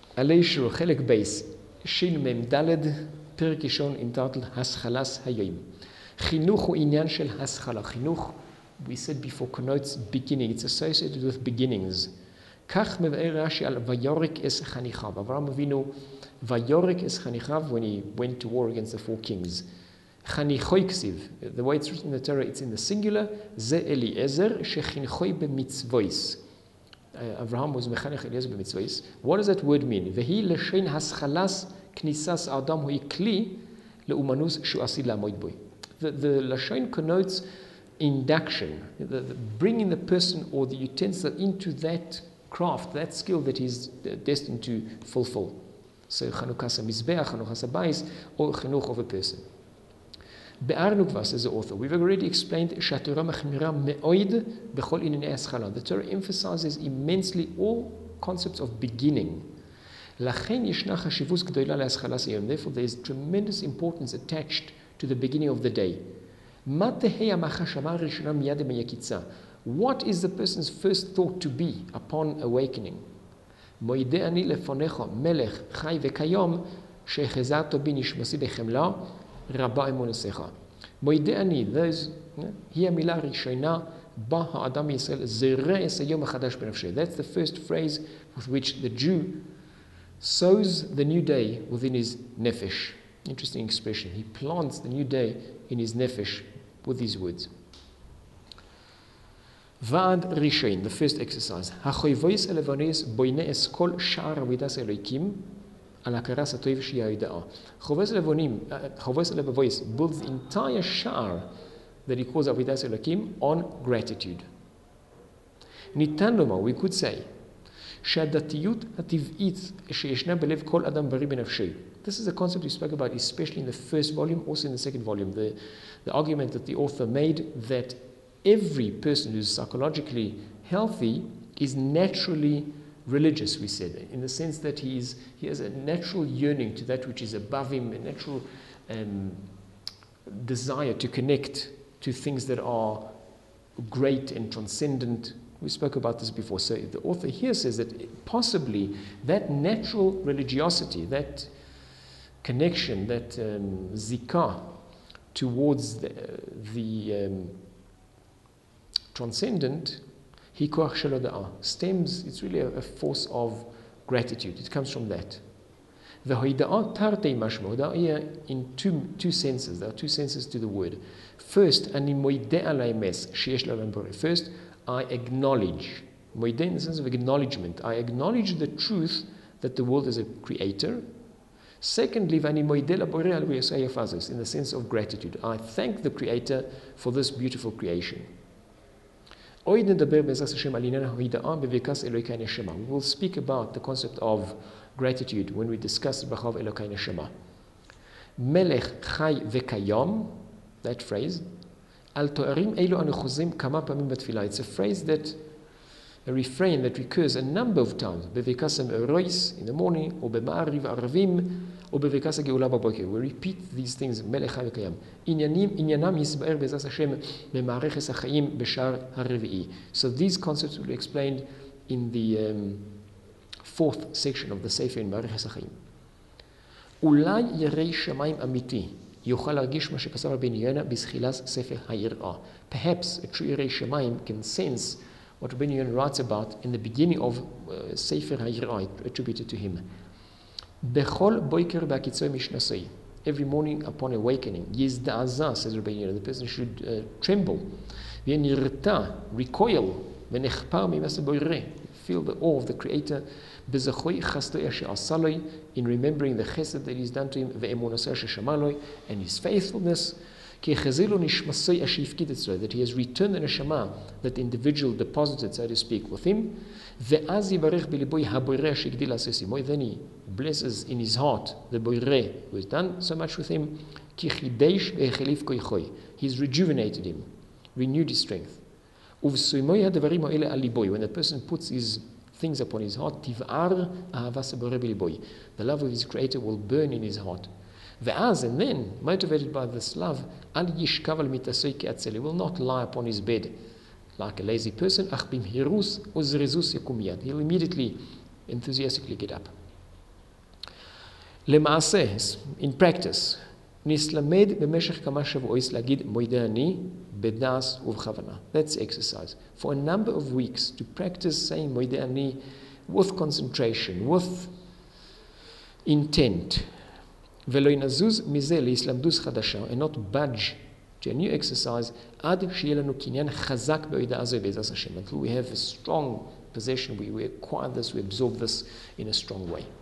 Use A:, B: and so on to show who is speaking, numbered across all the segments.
A: עלי שור, חלק בייס, שיל מם דלת, פרק ראשון עם טייטל השכלס היום. חינוך הוא עניין של השכלה. חינוך, we said before, connotes beginning. It's associated with beginnings. כך מבאר רש"י על ויורק אס חניכיו. אברהם אבינו, ויורק אס חניכיו when he went to war against the four kings. חניכוי כסיב. The way it's written in the Torah, it's in the singular. זה אליעזר שחינכוי במצוויס. Abraham was מחנך אליעזר במצוויס. What does that word mean? והיא לשון השכלס כניסס האדם הוא כלי לאומנוס שהוא עשי לעמוד בו. The lashon connotes induction, the bringing the person or the utensil into that craft, that skill that he's destined to fulfill. So Chanukas HaMizbeach, Chanukas HaBais, or Chinuch of a person. Be'ar Nukvas is the author. We've already explained שהתורה מחמירה מאוד בכל ענייני השכלה. The Torah emphasizes immensely all concepts of beginning. לכן ישנה חשיבות גדולה להשכלת היום. Therefore there is tremendous importance attached to the beginning of the day. What is the person's first thought to be upon awakening? Moidei lefonecha melech chai vekayom shechezarto bi nishmasi bechemla rabba emunasecha. Moidei, those, היא המילה הראשונה בה האדם ישראל זרע את היום החדש בנפשו. That's the first phrase with which the Jew sows the new day within his nefesh. Interesting expression. He plants the new day in his nefesh with these words. Vad Rishain, the first exercise. Hachoivois elevanes boine es kol sha'ar avidas eloikim al hakaras hatoiv sheyaida'a. Chovois elevois builds the entire sha'ar that he calls avidas eloikim on gratitude. Nitan lomar, we could say, שהדתיות הטבעית שישנה בלב כל אדם בריא בנפשו. This is a concept we spoke about, especially in the first volume, also in the second volume. The argument that the author made that every person who's psychologically healthy is naturally religious, we said, in the sense that he has a natural yearning to that which is above him, a natural desire to connect to things that are great and transcendent. We spoke about this before. So the author here says that possibly that natural religiosity, that connection, that zikah towards the transcendent, hikoach shelo da'ah, stems, it's really a force of gratitude. It comes from that. The hoida'ah tartei mashmo, da'ah in two senses. There are two senses to the word. First, ani moideh alay mes, sheyesh la'olam boreh. First, I acknowledge, moideh in the sense of acknowledgement. I acknowledge the truth that the world is a creator. Secondly, vani moideh laboreh al v'yosei in the sense of gratitude. I thank the creator for this beautiful creation. We will speak about the concept of gratitude when we discuss Bracha Elokai Neshama. Melech chai vekayom, that phrase, al to'arim elu anu chozrim kama pamim batfilah. It's a refrain that recurs a number of times. Bevekasem erois in the morning, or b'ma'ariv aravim, or bevekasa geula baboker. We repeat these things. Melech chai vekayom. Inyanam yisba'er bezas Hashem b'ma'areches hachayim b'shar harevi'i. So these concepts will be explained in the fourth section of the Sefer in Ma'areches hachayim. Ulai yerei shamayim amiti. יוכל להרגיש מה שכתב רבי יונה בזחילת ספר היראה. Perhaps a true ירא שמיים can sense what Rabbi Yonah writes about in the beginning of Sefer HaYirah, attributed to him. בכל בוקר בהקיצוי משנסוי. Every morning upon awakening. יזדעזע, says Rabbi Yonah, the person should tremble. ונרתע, recoil, ונחפר ממעשה בורא. Feel the awe of the Creator. בזכוי חסדו אשר עשה לו, in remembering the chesed that he's done to him, ואמונתו אשר שמר לו, and his faithfulness. כי החזיר לו נשמתו אשר הפקיד אצלו, that he has returned the neshama that the individual deposited, so to speak, with him. ואז יברך בליבו הבורא שהגדיל לעשות עמו. Then he blesses in his heart the בורא who has done so much with him. כי חידש והחליף כוחו. He's rejuvenated him, renewed his strength. ובסוימוי הדברים האלה על ליבו. When the person puts his things upon his heart, תבער אהבת הבורא בליבו. The love of his creator will burn in his heart. ואז, and then, motivated by this love, אל ישכב על מיטתו כעצל. He will not lie upon his bed like a lazy person. אך במהירות וזריזות יקום מיד. He'll immediately, enthusiastically get up. למעשה, in practice, נסלמד במשך כמה שבועות להגיד מודה אני בדעס ובכוונה. That's exercise. For a number of weeks to practice saying מודה אני with concentration, with intent. ולא ינזוז מזה להסלמדות חדשה, and not budge to a new exercise, עד שיהיה לנו קניין חזק בהודעה הזו בעזרת השם. Until we have a strong possession, we acquire this, we absorb this in a strong way.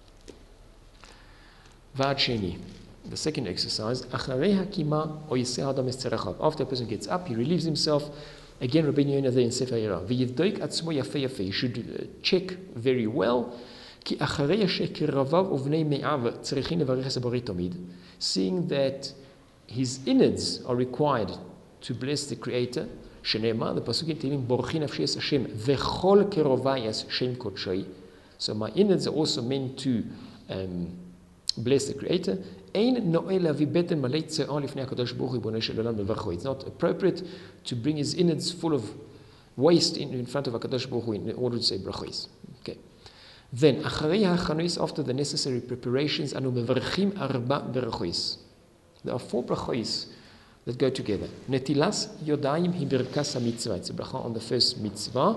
A: ועד שני. The second exercise, אחרי הקימה או יעשה האדם את צרכיו. After a person gets up, he relieves himself. Again, רבנו יונה there in ספר היראה. ויבדוק עצמו יפה יפה. He should check very well. כי אחרי שקרביו ובני מאיו צריכים לברך את הבורא תמיד. Seeing that his innards are required to bless the Creator. שנאמר, בפסוקים תהילים, בורכי נפשי את השם וכל קרובי שם קודשי. So my innards are also meant to bless the Creator. אין נועל להביא בטן מלא צער לפני הקדוש ברוך הוא ריבונו של עולם לברכו. It's not appropriate to bring his innards full of waste in front of הקדוש ברוך הוא in order to say brachos. Okay. Then, אחרי ההכנוס, after the necessary preparations, אנו מברכים 4 ברכות. There are 4 brachos that go together. נטילת ידיים היא ברכת המצווה. It's a bracha on the first mitzvah.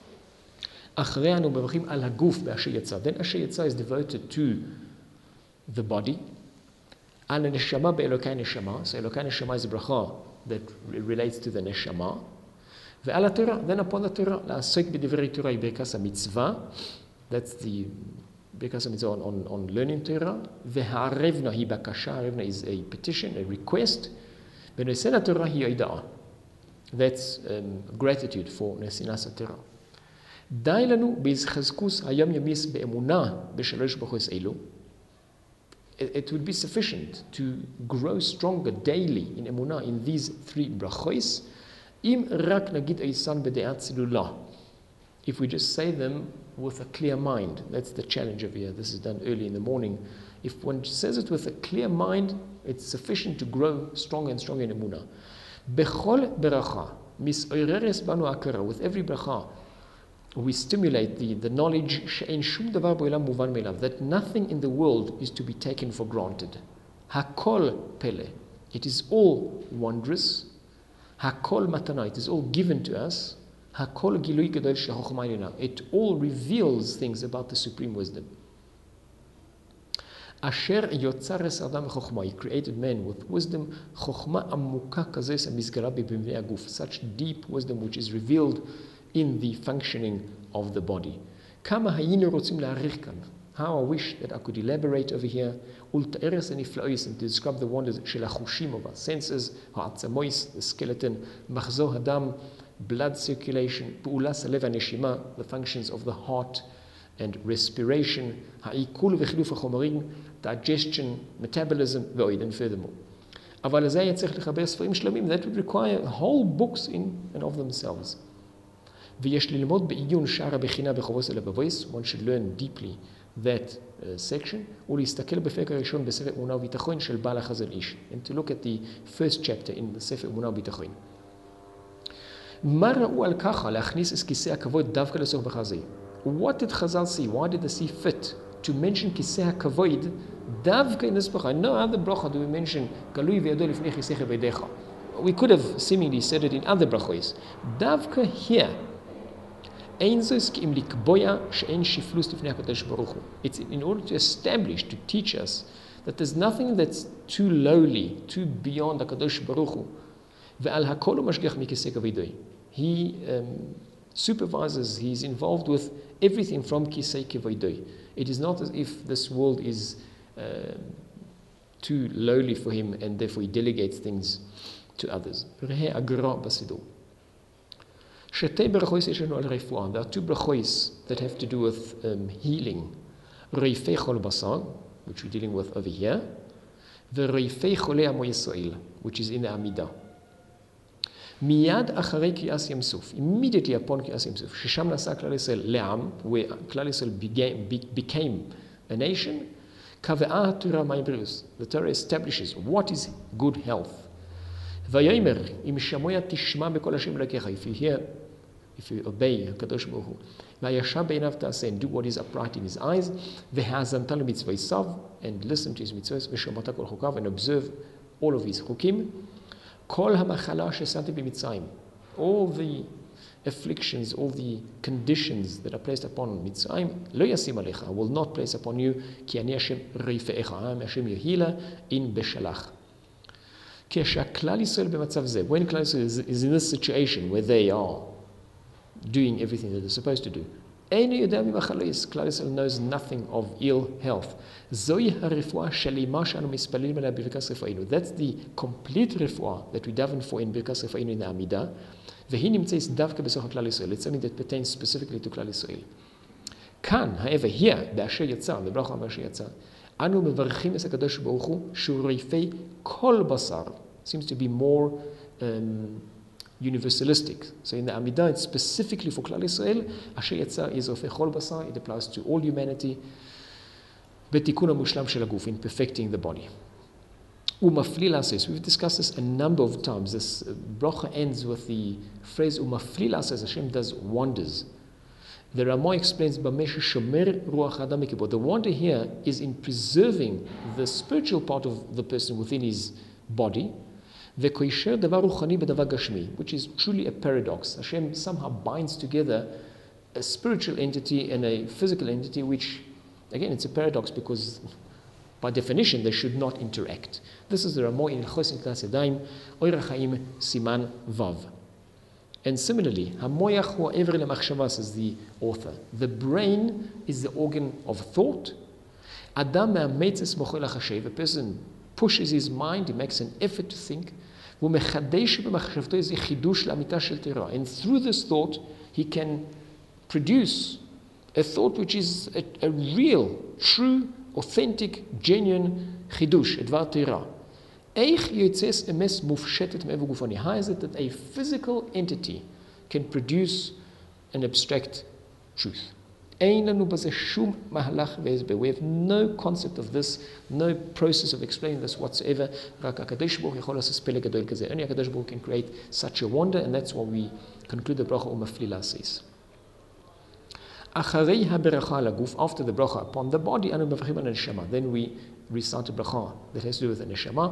A: אחרי אנו מברכים על הגוף באשר יצא. Then אשר יצא is devoted to the body. על הנשמה באלוקי נשמה. So אלוקי נשמה is a bracha that relates to the neshama. ועל התורה, then upon the Torah, לעסוק בדברי תורה היא ברכת המצווה. That's the ברכת המצווה on learning Torah. והערבנה היא בקשה, הערבנה is a petition, a request. ונושא התורה היא הודאה. That's gratitude for נשאת התורה. די לנו בהתחזקות היומיומית באמונה בשלוש ברכות אלו. It would be sufficient to grow stronger daily in אמונה in these 3 brachos. אם רק נגיד איסן בדעה צלולה. If we just say them with a clear mind, that's the challenge over here. This is done early in the morning. If one says it with a clear mind, it's sufficient to grow stronger and stronger in אמונה. בכל ברכה, מסעוררת בנו הכרה. With every bracha, we stimulate the knowledge שאין שום דבר בעולם מובן מאליו, that nothing in the world is to be taken for granted. הכל פלא. It is all wondrous. הכל מתנה. It is all given to us. הכל גילוי גדול של חוכמה עליונה. It all reveals things about the supreme wisdom. אשר יוצר אדם מחוכמה. He created man with wisdom. חוכמה עמוקה כזה המסגרה במבנה הגוף. Such deep wisdom which is revealed in the functioning of the body. כמה היינו רוצים להעריך כאן. How I wish that I could elaborate over here. ולתאר את הנפלאות and to describe the wonders של החושים of our senses, העצמות, the skeleton, מחזור הדם, blood circulation, פעולת הלב והנשימה, the functions of the heart and respiration, העיכול וחילוף החומרים, digestion, metabolism, ועוד, and furthermore. אבל לזה היה צריך לחבר ספרים שלמים, that would require whole books in and of themselves. ויש ללמוד בעיון שער הבחינה בחובות הלבבות, one should learn deeply that section, ולהסתכל בפרק הראשון בספר אמונה וביטחון של בעל החזון איש, and to look at the first chapter in the ספר אמונה וביטחון. מה ראו על ככה להכניס את כיסא הכבוד דווקא לסוף בחזה? What did Chazal see? Why did they see fit to mention כיסא הכבוד דווקא in this bracha? No other bracha do we mention גלוי וידוע לפני כיסאך בידיך. We could have seemingly said it in other brachos. דווקא here, אין זאת כי אם לקבוע שאין שפלוס לפני הקדוש ברוך הוא. It's in order to establish, to teach us that there's nothing that's too lowly, too beyond הקדוש ברוך הוא. ועל הכל הוא משגיח מכיסא כבודוי. He supervises, he's involved with everything from כיסא כבודוי. It is not as if this world is too lowly for him and therefore he delegates things to others. ראה הגר"א בסידור. שתי ברכות יש לנו על רפואה. There are 2 brachos that have to do with healing. רפא חול בשר, which we're dealing with over here, ורפא חולי עמו ישראל, which is in the עמידה. מיד אחרי קריאת ים סוף, immediately upon קריאת ים סוף, ששם נעשה כלל ישראל לעם, where כלל ישראל became a nation, קבעה התורה מהי בריאות. The Torah establishes what is good health. ויאמר, אם שמוע תשמע בקול השם אלוקיך, if you hear if you obey HaKadosh Baruch Hu. Vayashar be'einav ta'aseh, and do what is upright in his eyes. Ve'ha'azamta le'mitzvosav, and listen to his mitzvahs. Ve'shomata kol chukav, and observe all of his chukim. Kol ha'machala she'samti b'mitzrayim, all the afflictions, all the conditions that are placed upon Mitzrayim, lo yasim alecha, I will not place upon you, ki ani Hashem rife'echa, I am Hashem your healer in Beshalach. When Klal Yisrael is in this situation where they are doing everything that they're supposed to do, Klal Yisrael knows nothing of ill health. That's the complete refuah that we daven for in Birkas Refa'inu in the Amidah. It's something that pertains specifically to Klal Yisrael. Kan, however, here, באשר יצא, בברכה באשר יצא, אנו מברכים את הקדוש ברוך הוא שהוא ריפא כל בשר. Seems to be more universalistic. So in the Amidah, it's specifically for Klal Yisrael. אשר יצא is of כל בשר. It applies to all humanity. בתיקון המושלם של הגוף, in perfecting the body. Umafli lases. We've discussed this a number of times. This bracha ends with the phrase Umafli lases. Hashem does wonders. The Ramah explains Bamesha Shomer Ruach Adam Mikibor. The wonder here is in preserving the spiritual part of the person within his body. Vekoisher Davar Ruchani B'Davar Gashmi, which is truly a paradox. Hashem somehow binds together a spiritual entity and a physical entity, which, again, it's a paradox because by definition, they should not interact. This is the Ramah in Chos Nitlas Yadayim, Oir HaChaim Siman Vav. And similarly, Hamoyach Hu Ha'ever Le'machshava, says the author. The brain is the organ of thought. Adam me'ametzes mocho lachashev. A person pushes his mind, he makes an effort to think. V'mechadesh b'machshavto is chidush la'amita shel Torah. And through this thought, he can produce a thought which is a real, true, authentic, genuine chidush, Edvar Torah. How is it that a physical entity can produce an abstract truth? We have no concept of this, no process of explaining this whatsoever. Only HaKadosh Baruch Hu can create such a wonder, and that's what we conclude the bracha Umafli says. After the bracha upon the body, then we recite the bracha that has to do with the neshama.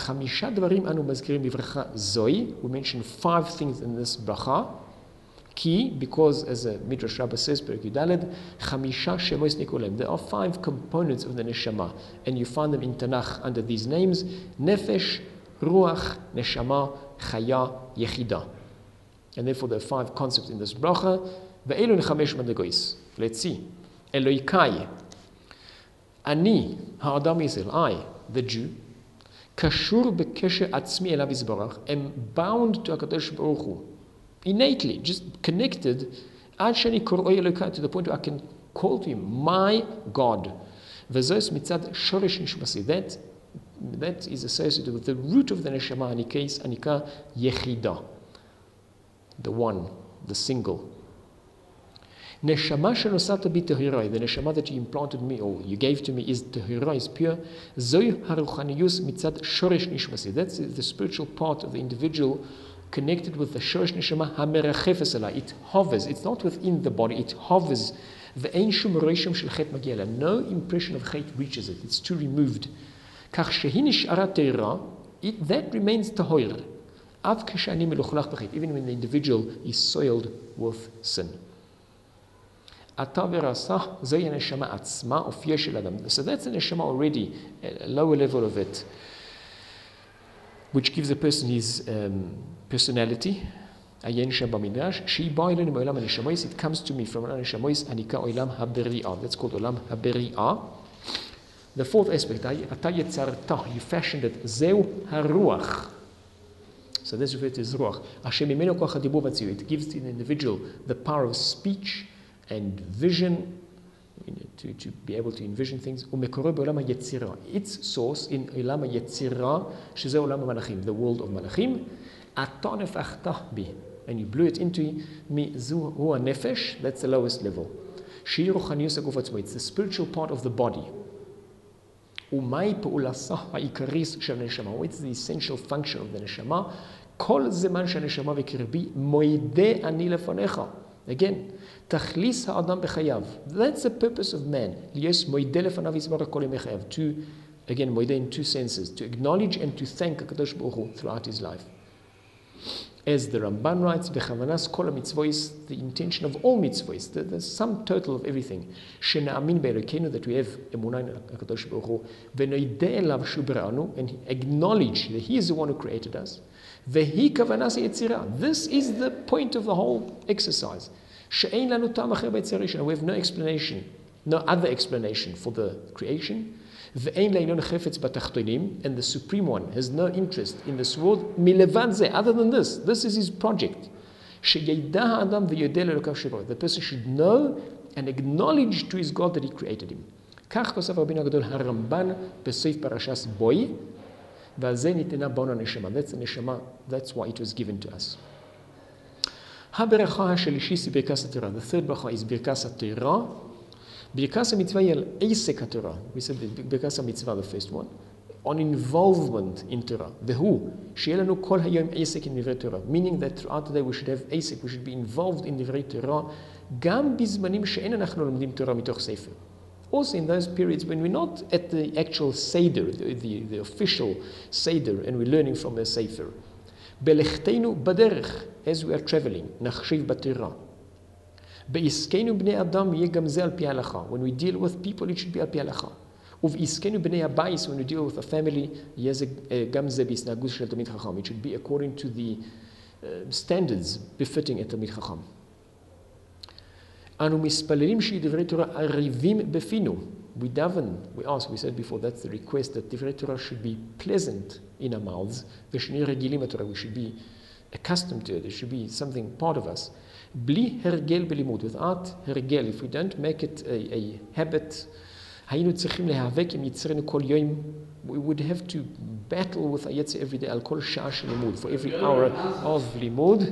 A: We mention 5 things in this bracha. Ki, because as a Midrash Rabbah says, Perek Yudaled, there are 5 components of the neshama, and you find them in Tanakh under these names: Nefesh, Ruach, Neshama, Chaya, Yechida. And therefore there are 5 concepts in this bracha. Let's see. Eloikai. Ani, ha'adam Yisrael, I, the Jew, kashur bekesher atzmi elav yisbarach, am bound to HaKadosh Baruch Hu, innately, just connected, ad sheni koroi Eloikai, to the point where I can call to him, my God. V'zos mitzad shoresh nishmasi. That is associated with the root of the neshama, anika yechida, the one, the single. Neshama shenosata bi tehiroi, the neshama that you implanted me or you gave to me is tehiroi, is pure. Zoi haruchaniyus mitzad shoresh nishmasi. That's the spiritual part of the individual connected with the shoresh neshama hamerachefes ala. It hovers. It's not within the body. It hovers. Ve'ein shum reishim shel chet magi'a la. No impression of chet reaches it. It's too removed. Kach shehi nish'ara teira, that remains tahor. Av keshani meluchlach b'chet, even when the individual is soiled with sin. So that's the neshama already, a lower level of it, which gives a person his personality. It comes to me from an neshamois anika olam haberi'ah. That's called olam haberi'ah. The 4th aspect, you fashioned it, zeu haruach. So this refers to ruach. It gives to the individual the power of speech and vision, to be able to envision things. Its source in Olam HaYetzirah, Shezeh Olam HaMalachim, the world of Malachim. And you blew it into me, Zu Hua Nefesh, that's the lowest level. It's the spiritual part of the body. What's the essential function of the neshama? כל זמן שהנשמה בקרבי, מוידה אני לפניך. Again, תכליס האדם בחייו. That's the purpose of man. להיות מוידה לפניו יזמור כל ימי חייו. To, again, מוידה in two senses. To acknowledge and to thank הקדוש ברוך הוא throughout his life. As the Ramban writes, "Bechavanas kol mitzvos," the intention of all mitzvos, the sum total of everything. Shena'amin be'Elokeinu, that we have emunah in Hakadosh Baruch Hu, v'noideh elav shu bara'anu, and acknowledge that He is the one who created us. Vehi kavanas yetzirah. This is the point of the whole exercise. She'ein lanu ta'am acher b'yetzer rishon. We have no explanation, no other explanation for the creation. Ve'ein le'ilon chefetz b'tachtonim, and the Supreme One has no interest in this world. Milevad zeh, other than this is His project. She'yedah ha'adam v'yodeh le'elokav shebaro. The person should know and acknowledge to his God that He created him. Kach kosav Rabbeinu Hagadol HaRamban b'seif parashas Boi, v'al zeh nitena ba'ona neshama. That's the neshama. That's why it was given to us. Ha-beracha ha'shalishis is birkas ha'torah. The third bracha is birkas ha'torah. Birkas HaMitzvah yel eisek HaTorah. We said Birkas HaMitzvah, the first one, on involvement in Torah. Vehu, she'yeh lanu kol hayom eisek in divrei Torah. Meaning that throughout the day we should have eisek, we should be involved in divrei Torah, gam bizmanim she'en anachnu lomdim Torah mitoch sefer. Also in those periods when we're not at the actual Seder, the official Seder, and we're learning from the Sefer. Belechtenu baderech, as we are traveling, nachshiv b'Torah. When we deal with people, it should be al pi halacha. When we deal with a family, it should be according to the standards befitting a Talmid Chacham. We daven, we ask, we said before, that's the request, that Divrei Torah should be pleasant in our mouths. We should be accustomed to it. It should be something part of us. Bli hergel belimud, without hergel, if we don't make it a habit, we would have to battle with Ayetze every day, al kol sha'ah shel limud, for every hour of limud.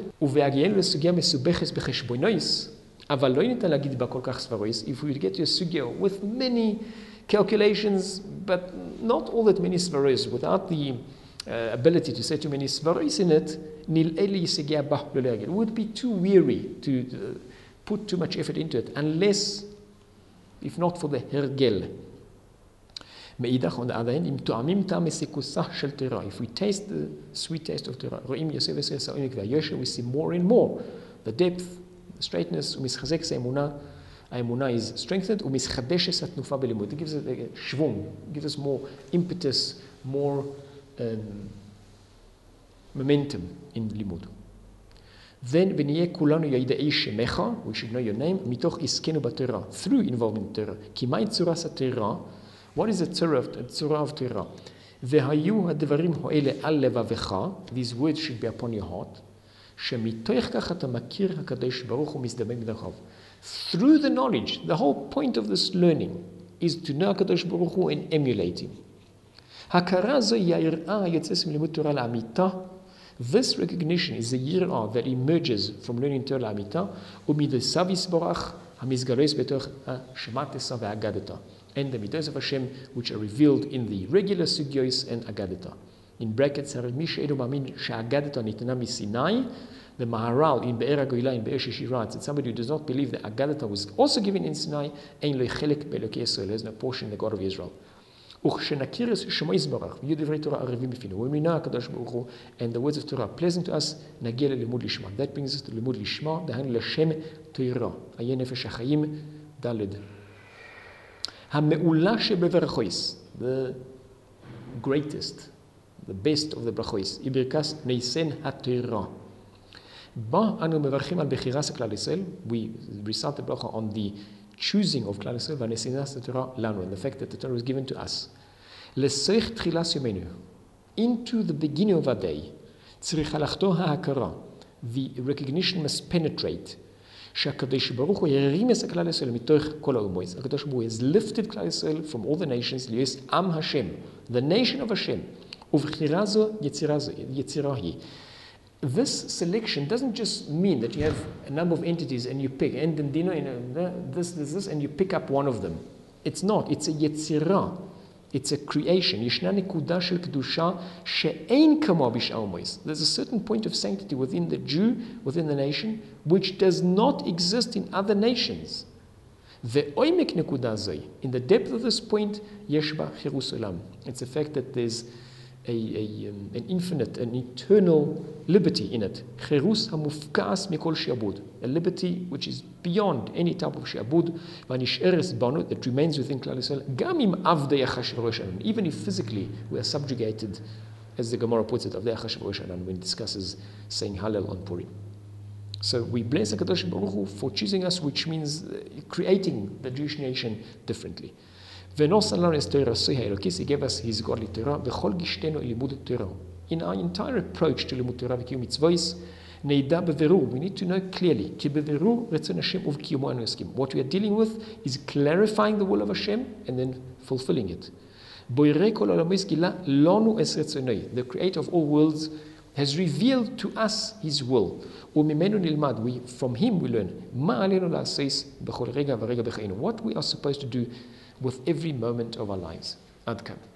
A: If we get to a sugya with many calculations, but not all that many svaros, without the ability to say too many svaros in it, we would be too weary to put too much effort into it, unless, if not for the hergel. Meidach, on the other hand, if we taste the sweet taste of Torah, we see more and more the depth, the straightness. Emunah is strengthened. It gives us a shvung, gives us more impetus, more momentum in limud. Then, we should know your name, through involvement in Torah. What is the tzura of Torah? These words should be upon your heart. Through the knowledge, the whole point of this learning is to know HaKadosh Baruch Hu and emulate Him. This recognition is the yir'ah that emerges from learning Torah L'Amita, and the midos of Hashem which are revealed in the regular sugyos and agadata. In brackets, the Maharal in Be'er HaGoyla in Be'er Shishi writes that somebody who does not believe that agadata was also given in Sinai, has no portion in the God of Israel. When we know HaKadosh Baruch Hu and the words of Torah are pleasant to us, that brings us to Limud Lishma, Dahan L'Shem Torah, Ayin Nefesh HaChaim, Daled. The greatest, the best of the brachos, Ibirkas Neisen HaTorah. We recite the bracha on the choosing of Klal Yisrael, and the fact that the Torah was given to us. Into the beginning of our day, the recognition must penetrate. HaKadosh Baruch Hu has lifted Klal Yisrael from all the nations, Am Hashem, the nation of Hashem. This selection doesn't just mean that you have a number of entities and you pick, and this, and you pick up one of them. It's not. It's a yetzirah. It's a creation. ישנה נקודה של קדושה שאין כמוה בשאר אומות. There's a certain point of sanctity within the Jew, within the nation, which does not exist in other nations. ועומק נקודה זו, in the depth of this point, יש בה חירוס עולם. It's the fact that there's an infinite, an eternal liberty in it. חירוס המופקס מכל שעבוד. A liberty which is beyond any type of שעבוד, והנשארת בנו, that remains within כלל ישראל, גם אם עבדי אחשוורוש ענן, even if physically we are subjugated, as the Gemara puts it, עבדי אחשוורוש ענן, when it discusses saying Hallel on Purim. So we bless HaKadosh Baruch Hu for choosing us, which means creating the Jewish nation differently. ונוסן לנו את תורה סוי האלוקיס, he gave us his godly Torah, וכל גישתנו לימוד תורה. In our entire approach to לימוד תורה וקיום מצווות, נדע בבירור, we need to know clearly, כי בבירור רצון השם ובקיומו אנו עוסקים. What we are dealing with is clarifying the will of Hashem and then fulfilling it. בורא כל העולמות גילה לנו את רצונוי. The creator of all worlds has revealed to us his will. וממנו נלמד, from him we learn, מה עלינו לעשות בכל רגע ורגע בחיינו. What we are supposed to do with every moment of our lives. Ad kan.